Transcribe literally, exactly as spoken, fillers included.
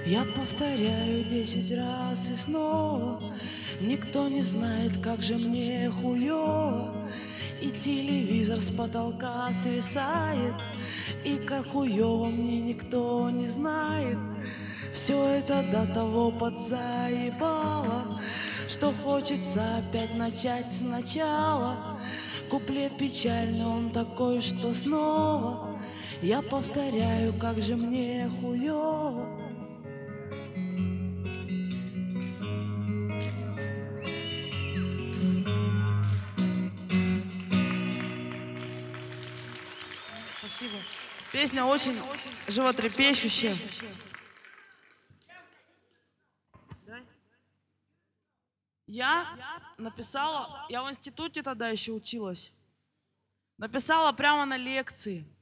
Я повторяю десять раз и снова. Никто не знает, как же мне хуёво. И телевизор с потолка свисает, и как хуёво мне никто не знает. Все это до того подзаебало, что хочется опять начать сначала. Куплет печальный, он такой, что снова я повторяю, как же мне хуёво. Спасибо. Песня очень животрепещущая. Я написала, я в институте тогда еще училась, написала прямо на лекции.